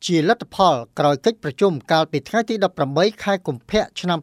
ជាលទ្ធផលក្រោយកិច្ចប្រជុំកាលពីថ្ងៃទី18ខែកុម្ភៈឆ្នាំ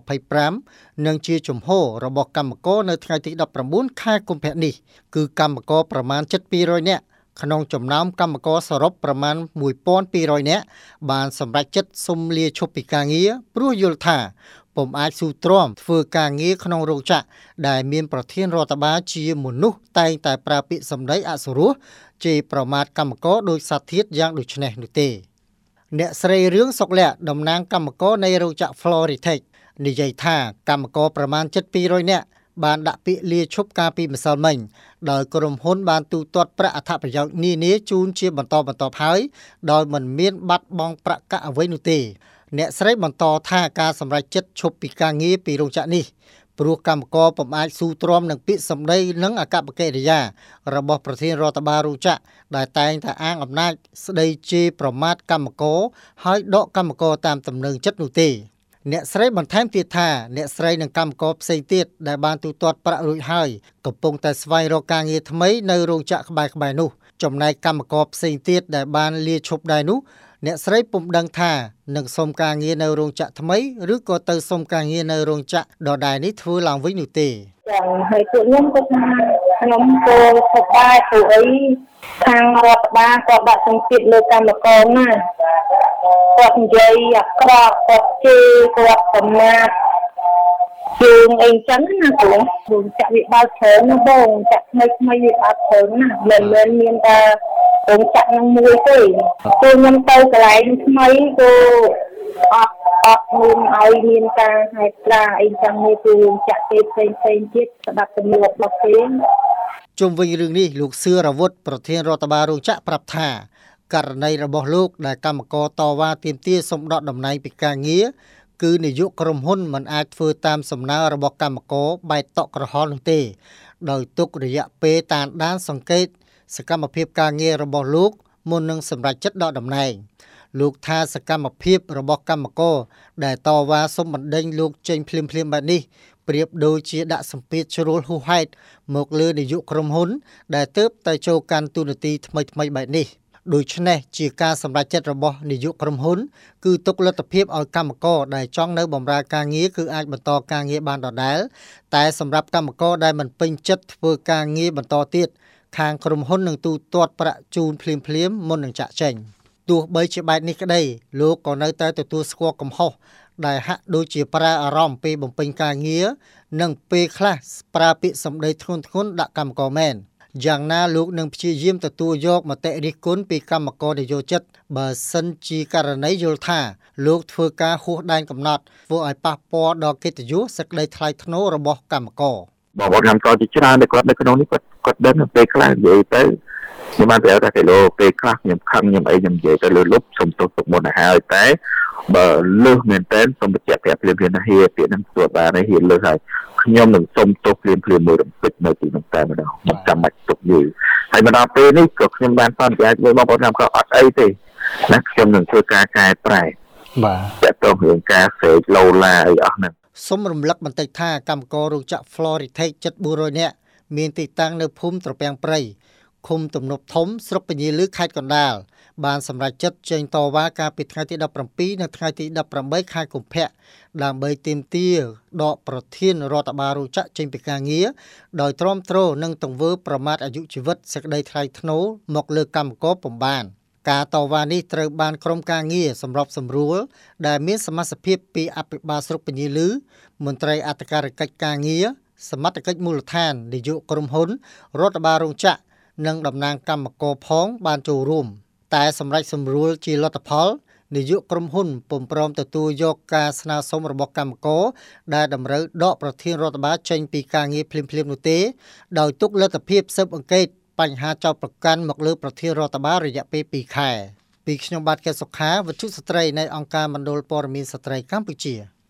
2025និងជាជំហររបស់កម្មករនៅថ្ងៃទី19ខែកុម្ភៈនេះគឺកម្មករប្រមាណជិត200នាក់ក្នុងចំណោមកម្មករសរុបប្រមាណ1200នាក់បានសម្រេចចិត្តសុំលាឈប់ពីការងារព្រោះយល់ថាពុំអាចស៊ូទ្រាំធ្វើការងារក្នុងរោងចក្រដែលមានប្រធានរដ្ឋបាលជាមនុស្សតែងតែប្រើពាក្យសម្ដីអសុរោះជេរប្រមាថកម្មករដោយសាធារយ៉ាងដូចនេះនោះទេអ្នកស្រីរឿងសុកលក្ខតំណាងកម្មករនៃរោងចក្រ Floritech និយាយថាកម្មករប្រមាណជិត200នាក់បានដាក់ពាក្យលាឈប់កាលពីម្សិលមិញដោយក្រុមហ៊ុនបានទូទាត់ប្រាក់អត្ថប្រយោជន៍នានាជូនជាបន្តបន្ទាប់ហើយដោយមិនមានបាត់បង់ប្រាក់កាក់អ្វីនោះទេអ្នកស្រីបន្តថាការសម្រេចចិត្តឈប់ពីការងារពីរោងចក្រនេះព្រោះកម្មករពុំអាចស៊ូទ្រាំនឹងពាក្យសម្ដីនិងអកប្បកិរិយារបស់ប្រធានរដ្ឋបាលរោងចក្រដែលតែងតែអាងអំណាចស្ដីជេរប្រមាថកម្មករហើយដកកម្មករតាមទំនឹងចិត្តនោះទេអ្នកស្រីបន្ថែមទៀតថាអ្នកស្រីនិងកម្មករផ្សេងទៀតដែលបានទូទាត់ប្រាក់រួចហើយកំពុងតែស្វែងរកការងារថ្មីនៅរោងចក្រក្បែរៗនោះចំណែកកម្មករផ្សេងទៀតដែលបានលាឈប់ដែរនោះអ្នកស្រីពុំដឹងថានឹងសុំការងារនៅរោងចក្រថ្មីឬក៏ទៅសុំការងារនៅរោងចក្រដដែលនេះធ្វើឡើងវិញនោះទេចា៎ហើយពួកខ្ញុំក៏ថាខ្ញុំក៏សប្បាយព្រោះអីខាងរដ្ឋបាលគាត់ដាក់សម្ពាធលើកម្មករណាគាត់និយាយអាក្រក់គាត់ជេរគាត់កំណាត់ជើងអីចឹងណាព្រោះរោងចក្រវាបើកច្រើនណាបងចក្រថ្មីវាបើកច្រើនណាមិនមែនមានតែរោងចក្រនឹងមួយទេពួកខ្ញុំទៅកន្លែងថ្មីក៏អត់មានឲ្យមានការហេតុការអីចឹងនេះគឺរោងចក្រទេផ្សេងទៀតស្ដាប់ទំនួលរបស់គេជុំវិញរឿងនេះលោកសឿរវុធប្រធានរដ្ឋបាលរោងចក្រប្រាប់ថាករណីរបស់លោកដែលកម្មករតវ៉ាទាមទារសុំដកតំណែងពីការងារគឺនាយកក្រុមហ៊ុនមិនអាចធ្វើតាមសំណើរបស់កម្មករបែកតក់ក្រហល់នោះទេដោយទុករយៈពេលតាមដានសង្កេតសកម្មភាពការងាររបស់លោកមុននឹងសម្រេចចិត្តដកតំណែងលោកថាសកម្មភាពរបស់កម្មករដែលតវ៉ាសុំបណ្ដេញលោកចេញភ្លាមបែបនេះប្រៀបដូចជាដាក់សម្ពាធជ្រុលហួសហេតុមកលើនាយកក្រុមហ៊ុនដែលទើបតែចូលកាន់តួនាទីថ្មីបែបនេះដូច្នេះជាការសម្រេចចិត្តរបស់នាយកក្រុមហ៊ុនគឺទុកលទ្ធភាពឲ្យកម្មករដែលចង់នៅបម្រើការងារគឺអាចបន្តការងារបានដដែលតែសម្រាប់កម្មករដែលមិនពេញចិត្តធ្វើការងារបន្តទៀតខាងក្រុមហ៊ុននឹងទូទាត់ប្រាក់ជូនភ្លាមមុននឹងចាក់ចេញទោះបីជាបែបនេះក្តីលោកក៏នៅតែទទួលស្គាល់កំហុសដែលហាក់ដូចជាប្រើអារម្មណ៍ពេលបំពេញការងារនិងពេលខ្លះប្រើពាក្យសម្ដីធ្ងន់ៗដាក់កម្មករមែនយ៉ាងណាលោកនឹងព្យាយាមទទួលយកមតិរិះគន់ពីកម្មករនយោជិតបើសិនជាករណីយល់ថាលោកធ្វើការហួសដែនកំណត់ធ្វើឲ្យប៉ះពាល់ដល់កិត្តិយសសេចក្តីថ្លៃថ្នូររបស់កម្មករបងប្អូនកម្មករជាច្រើនដែលគាត់នៅក្នុងនេះគាត់ដឹងពេលខ្លះនិយាយទៅខ្ញុំបានប្រាប់ថាគេលោពេលខ្លះខ្ញុំខឹងខ្ញុំអីខ្ញុំនិយាយទៅលើលុបសុំទោសទុកមុនទៅហើយតែបើលើសមែនតើសូមបញ្ជាក់ប្រាប់ភ្លាមថាហៀពាក្យនឹងទទួលបានហៀលើសហើយខ្ញុំនឹងសុំទោសភ្លាមមួយរំពេចនៅទីនោះតែម្ដងមិនចាំបាច់ទុកយូរហើយមកដល់ពេលនេះក៏ខ្ញុំបានសន្យាជាមួយបងប្អូនកម្មករអត់អីទេណាខ្ញុំនឹងធ្វើការកែប្រែបាទតើតើរឿងការសេកឡូឡាអីអស់ហ្នឹងសូមរំលឹកបន្តិចថាកម្មកររោងចក្រ Floritech ជិត400នាក់មានទីតាំងនៅភូមិត្រពាំងព្រៃឃុំទំនប់ធំស្រុកពញាលឺខេត្តកណ្ដាលបានសម្រេចចិត្តចេញតវ៉ាកាលពីថ្ងៃទី17និងថ្ងៃទី18ខែកុម្ភៈដើម្បីទាមទារដកប្រធានរដ្ឋបាលរោងចក្រចេញពីការងារដោយទ្រាំទ្រនឹងទង្វើប្រមាថអាយុជីវិតសេចក្តីថ្លៃថ្នូរមកលើកម្មករពុំបានការតវ៉ានេះត្រូវបានក្រុមការងារសម្របសម្រួលដែលមានសមាជិកភាពពីអភិបាលស្រុកពញាលឺមន្ត្រីអធិការកិច្ចការងារសមត្ថកិច្ចមូលដ្ឋាននាយកក្រុមហ៊ុនរដ្ឋបាលរោងចក្រនិងតំណាងកម្មករផងបានចូលរួមតែសម្រាប់សម្រួលជាលទ្ធផលនាយកក្រុមហ៊ុនពុំព្រមទទួលយកការស្នើសុំរបស់កម្មករដែលតម្រូវដកប្រធានរដ្ឋបាលចេញពីការងារភ្លាមនោះទេដោយទុកលទ្ធភាពស៊ើបអង្កេតបញ្ហាចោទប្រកាន់មកលើប្រធានរដ្ឋបាលរយៈពេល2ខែពីខ្ញុំបាទកែសុខាវិទ្យុស្ត្រីនៃអង្គការមណ្ឌលព័ត៌មានស្ត្រីកម្ពុជា